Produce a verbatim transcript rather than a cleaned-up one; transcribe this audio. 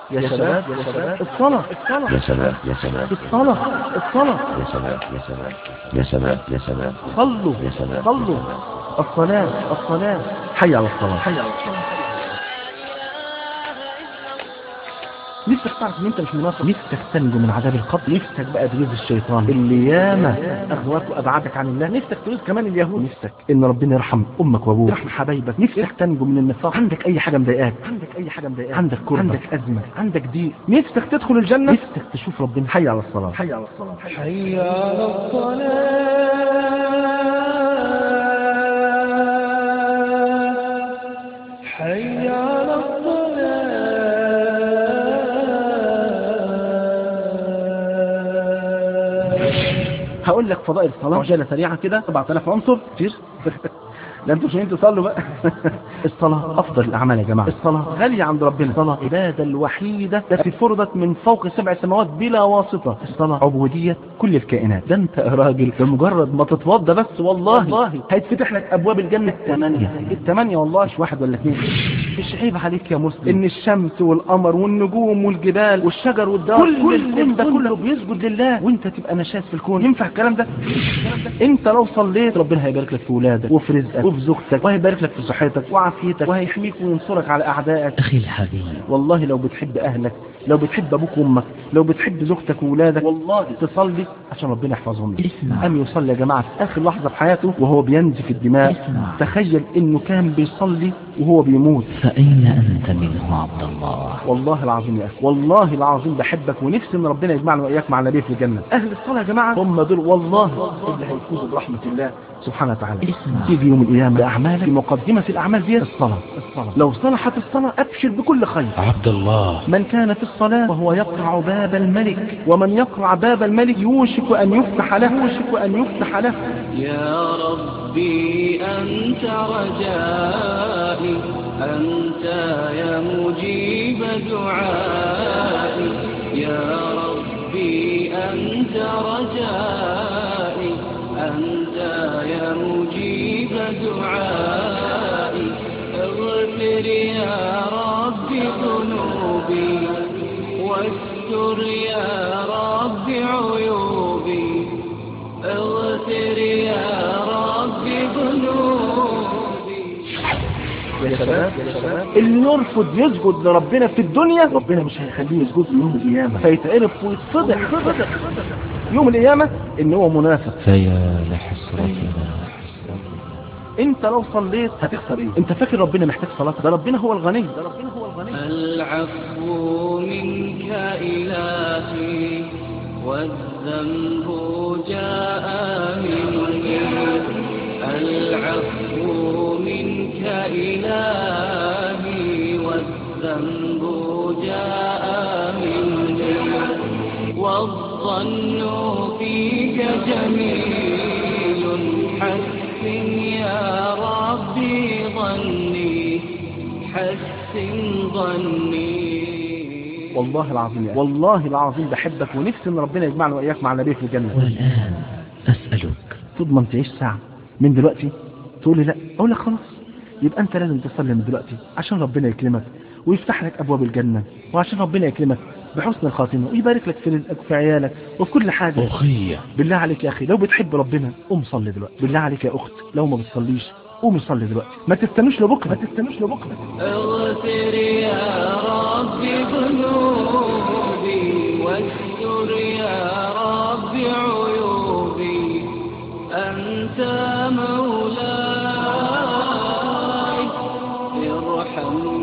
يا شباب يا شباب الصلاة الصلاة يا شباب يا شباب الصلاة الصلاة يا شباب يا شباب يا شباب يا شباب صلوا يا شباب صلوا الصلاة الصلاة حي على الصلاة حي على الصلاة. نفسك تعرف ان انت مش منافق، نفسك تنجو من عذاب القبر، نفسك بقى تغيظ الشيطان اللي ياما اغواك وابعدك عن الله، نفسك تغيظ كمان اليهود، نفسك ان ربنا يرحم امك وابوك، يرحم حبايبك، نفسك تنجو من النفاق، عندك اي حاجه مضايقاك، عندك اي حاجه مضايقاك، عندك كربة، عندك ازمه، عندك ضيق، نفسك تدخل الجنه، نفسك تشوف ربنا. حي على الصلاه حي على الصلاه حي على الصلاه حي على الصلاه. هقول لك فضائل الصلاة عجالة سريعة كده، سبعة آلاف عنصر كتير. لا انتوا مش عايزين تصلوا بقى. الصلاة افضل الاعمال يا جماعة، الصلاة غالية عند ربنا، الصلاة عبادة الوحيدة التي فرضت من فوق سبع سماوات بلا واسطة، الصلاة عبودية كل الكائنات. ده انت يا راجل بمجرد ما تتوضى بس والله والله هيتفتح لك ابواب الجنة الثمانية الثمانية والله، مش واحد ولا اثنين. مش عيب عليك يا مسلم ان الشمس والقمر والنجوم والجبال والشجر والدار كل الكون ده كله بيسجد لله وانت تبقى نشاز في الكون؟ ينفع الكلام ده؟ انت لو صليت ربنا هيبارك لك في ولادك وفي رزقك وفي زوجتك، وهيبارك لك في صحتك وعافيتك، وهيحميك وينصرك على اعدائك. اخي الحبيب والله لو بتحب اهلك، لو بتحب ابوك وامك، لو بتحب زوجتك وولادك، والله تصلي عشان ربنا يحفظهم لك. قام يصلي يا جماعه في اخر لحظه في حياته وهو بينزف الدماء. اسمع. تخيل انه كان بيصلي وهو بيموت. فأين أنت منه عبد الله؟ والله العظيم يا اخي، والله العظيم بحبك ونفسي ان ربنا يجمعنا واياك مع النبي في الجنه. اهل الصلاه يا جماعه هم دول والله اللي هيفوزوا برحمه الله سبحانه وتعالى. اسمع. تيجي يوم القيامه باعمالك، في مقدمه الاعمال دي الصلاه. الصلاه لو صلحت الصلاه ابشر بكل خير. عبد الله من كان في الصلاه وهو يقرع باب الملك، ومن يقرع باب الملك يوشك ان يفتح له، يوشك ان يفتح له. يا ربي أنت رجائي، أنت يا مجيب دعائي، يا ربي أنت رجائي، أنت يا مجيب دعائي، اغفر يا ربي ذنوبي واستر يا ربي عيوبي، اغفر يا ربي ذنوبي. يا شباب يا شباب اللي يرفض يسجد لربنا في الدنيا ربنا مش هيخليه يسجد يوم القيامه، فيتعرف ويتفضح فضح يوم القيامه ان هو منافق. فيا لحسرتنا. انت لو صليت هتخسر ايه؟ انت فاكر ربنا محتاج صلاتك؟ ده ربنا هو الغني، ده ربنا هو الغني. العفو منك إلهي والذنب جاء مني، العفو منك إلهي والذنب جاء مني، والظن فيك جميل، حسن يا ربي ظني، حسن ظني. والله العظيم يعني. والله العظيم بحبك ونفسي ان ربنا يجمعنا واياك مع النبي في الجنه. والآن أسألك تضمن تعيش ساعه من دلوقتي؟ تقول لي لا، اقول لك خلاص يبقى انت لازم تصلي من دلوقتي عشان ربنا يكرمك ويفتح لك ابواب الجنه، وعشان ربنا يكرمك بحسن الخاتمه ويبارك لك في رزقك وفي عيالك وفي كل حاجه. أخي بالله عليك يا اخي لو بتحب ربنا قوم صلي دلوقتي. بالله عليك يا اخت لو ما بتصليش قومي صلي دلوقتي، ما تستنوش لبكره، ما تستنوش لبكره. اغفر يا ربي ذنوبي واستر يا ربي عيوبي، أنت مولاي ارحمني